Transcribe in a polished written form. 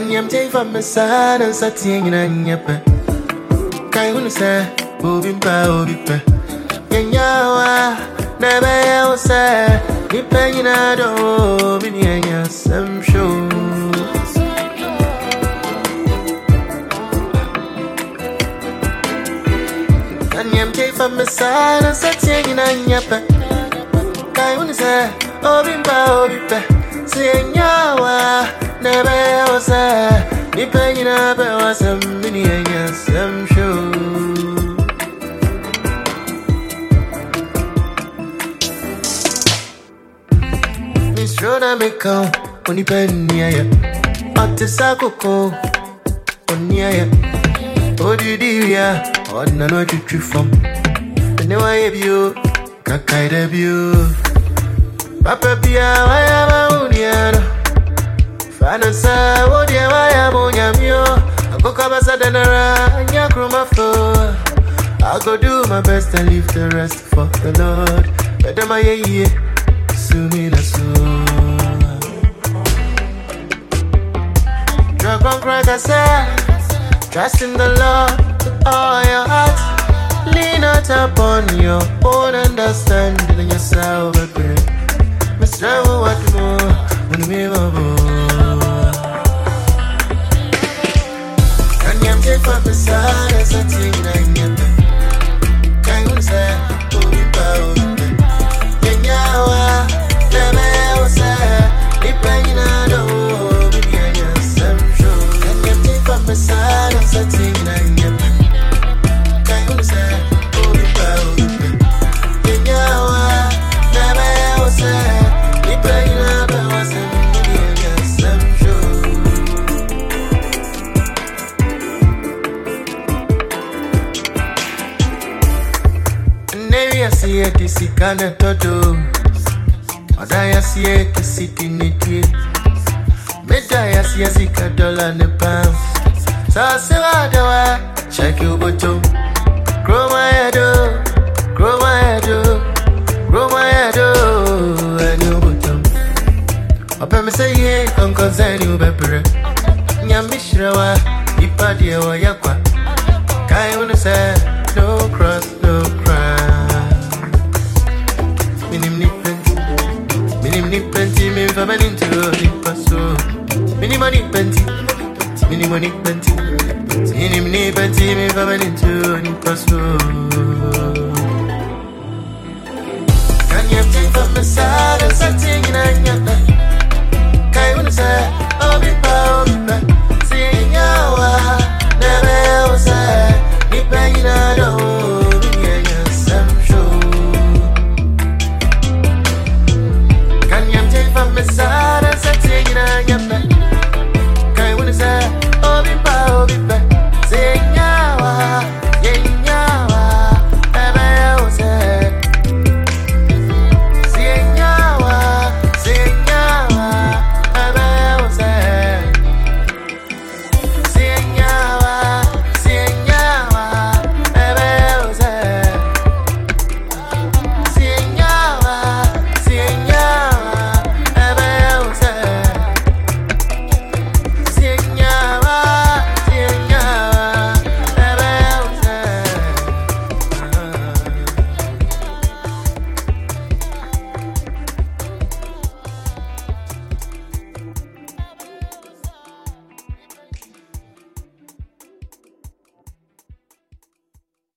Kanyam J from the side and Satin and Yapa. Kai say, Obimpa, Obipa. Yanyawa, never else say, Nipayina do, Minia, some show. Kanyam J from the side and Satin and Yapa. Kai say, Obimpa, Obipa. Yanyawa, never else say, Nipayina, but was a Minia, some show. Rona me come, only penny ya. At the Sakoko, only ya. Oh, did ya? Oh, no, no, you from. And now I have you, Kakai of you. Papa Pia, I am a union. Fanasa, what do I am on Yamio? I go cover Sadanara, and Yakroma floor. I'll go do my best and leave the rest for the Lord. Better my year. Drug on crack, I say, trust in the Lord with all your heart. Lean not upon your own understanding and yourself a bit. Mr. What more when we were born? Can you take up the side as a thing I get them? Can you say, oh, we bow? I see kind of toto. I see it to sit in it. I see a $1 in the pound. So I say, what do I check your bottom? Grow my head, grow my head, grow my head, and your bottom. Up me say, yeah, I'm concerned you better. Yamishrawa, Ipadia or Yakwa. Kai wanna say, no cross, no cry. Plenty, me family into the paso. Mini money plenty, mini money plenty. Mini plenty, me family into the paso. Can you take from the side and something in a